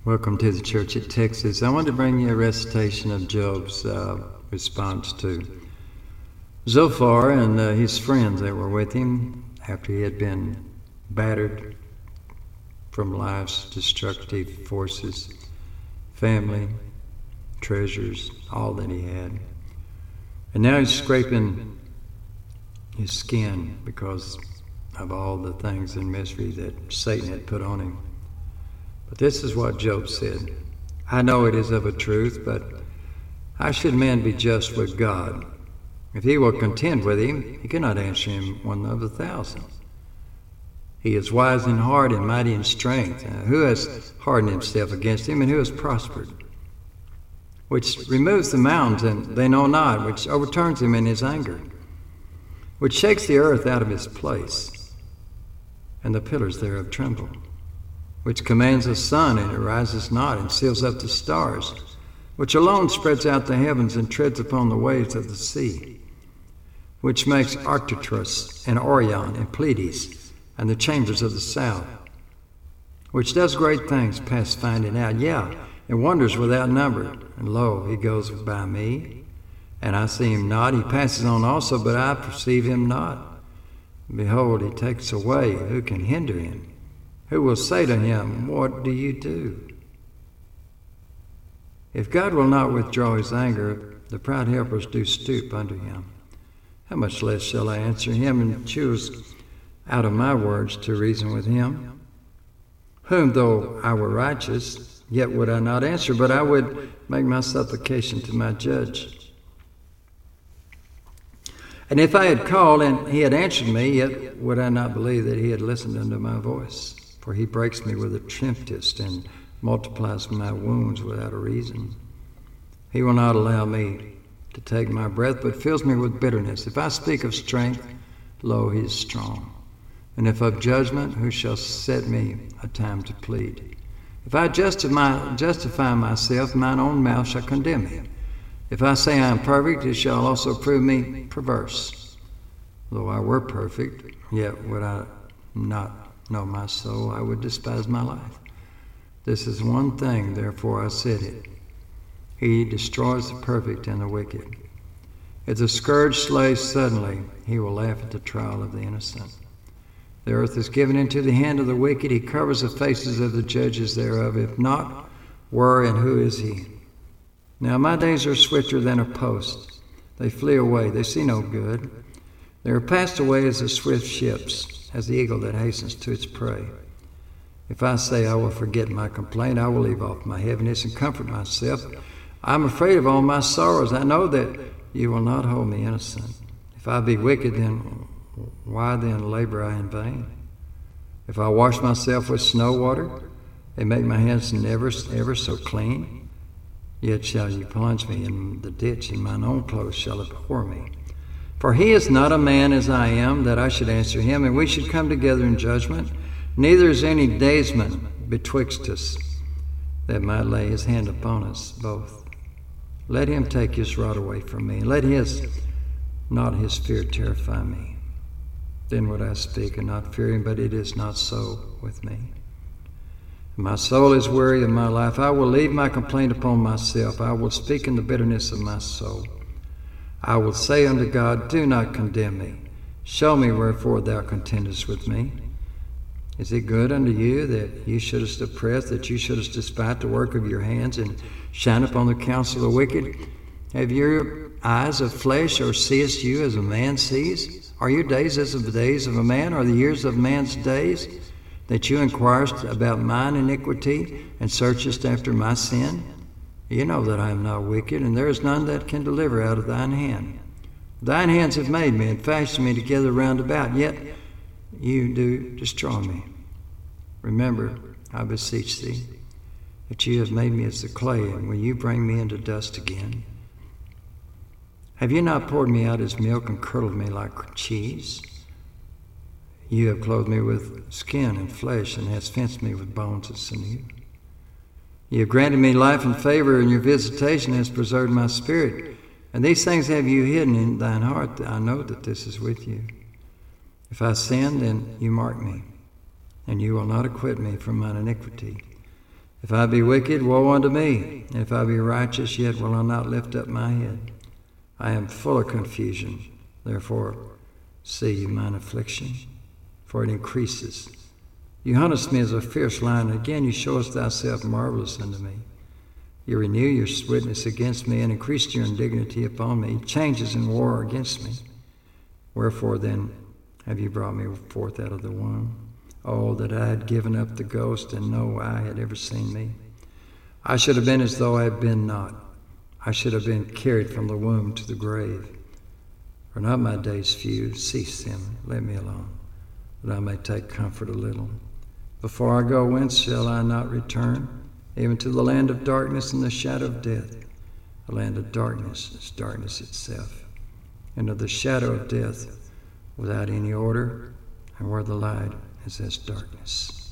Welcome to the Church at Texas. I want to bring you a recitation of Job's response to Zophar and his friends that were with him after he had been battered from life's destructive forces, family, treasures, all that he had. And now he's scraping his skin because of all the things and misery that Satan had put on him. But this is what Job said. I know it is of a truth, but how should man be just with God? If he will contend with him, he cannot answer him 1 of 1,000. He is wise in heart and mighty in strength. Who has hardened himself against him, and who has prospered? Which removes the mountains, and they know not, which overturns him in his anger, which shakes the earth out of his place, and the pillars thereof tremble, which commands the sun, and it rises not, and seals up the stars, which alone spreads out the heavens and treads upon the waves of the sea, which makes Arcturus and Orion and Pleiades and the chambers of the south, which does great things past finding out, and wonders without number. And lo, he goes by me, and I see him not. He passes on also, but I perceive him not. Behold, he takes away. Who can hinder him? Who will say to him, what do you do? If God will not withdraw his anger, the proud helpers do stoop under him. How much less shall I answer him and choose out of my words to reason with him? Whom though I were righteous, yet would I not answer, but I would make my supplication to my judge. And if I had called and he had answered me, yet would I not believe that he had listened unto my voice. For he breaks me with a tempest and multiplies my wounds without a reason. He will not allow me to take my breath, but fills me with bitterness. If I speak of strength, lo, he is strong. And if of judgment, who shall set me a time to plead? If I justify myself, mine own mouth shall condemn me. If I say I am perfect, it shall also prove me perverse. Though I were perfect, yet would I not know my soul, I would despise my life. This is one thing, therefore I said it. He destroys the perfect and the wicked. If the scourge slays suddenly, he will laugh at the trial of the innocent. The earth is given into the hand of the wicked. He covers the faces of the judges thereof. If not, where and who is he? Now my days are swifter than a post. They flee away. They see no good. They are passed away as the swift ships, as the eagle that hastens to its prey. If I say I will forget my complaint, I will leave off my heaviness and comfort myself. I am afraid of all my sorrows. I know that you will not hold me innocent. If I be wicked, then why then labor I in vain? If I wash myself with snow water, and make my hands ever so clean, yet shall you plunge me in the ditch, and mine own clothes shall abhor me. For he is not a man as I am, that I should answer him, and we should come together in judgment. Neither is any daysman betwixt us, that might lay his hand upon us both. Let him take his rod away from me, and let not his fear terrify me. Then would I speak and not fear him, but it is not so with me. My soul is weary of my life. I will leave my complaint upon myself. I will speak in the bitterness of my soul. I will say unto God, do not condemn me. Show me wherefore thou contendest with me. Is it good unto you that you shouldest oppress, that you shouldest despite the work of your hands, and shine upon the counsel of the wicked? Have your eyes of flesh, or seest you as a man sees? Are your days as of the days of a man, or the years of man's days? That you inquirest about mine iniquity, and searchest after my sin? You know that I am not wicked, and there is none that can deliver out of thine hand. Thine hands have made me, and fashioned me together round about, yet you do destroy me. Remember, I beseech thee, that you have made me as the clay, and will you bring me into dust again? Have you not poured me out as milk, and curdled me like cheese? You have clothed me with skin and flesh, and hast fenced me with bones and sinew. You have granted me life and favor, and your visitation has preserved my spirit. And these things have you hidden in thine heart. I know that this is with you. If I sin, then you mark me, and you will not acquit me from mine iniquity. If I be wicked, woe unto me. And if I be righteous, yet will I not lift up my head. I am full of confusion. Therefore, see you mine affliction, for it increases. You huntest me as a fierce lion. Again you showest thyself marvelous unto me. You renew your witness against me, and increase your indignity upon me. Changes in war against me. Wherefore then have you brought me forth out of the womb? Oh, that I had given up the ghost, and no eye had ever seen me. I should have been as though I had been not. I should have been carried from the womb to the grave. Are not my days few? Cease them, let me alone, that I may take comfort a little. Before I go, whence shall I not return? Even to the land of darkness and the shadow of death. The land of darkness is darkness itself, and of the shadow of death, without any order, and where the light is as darkness.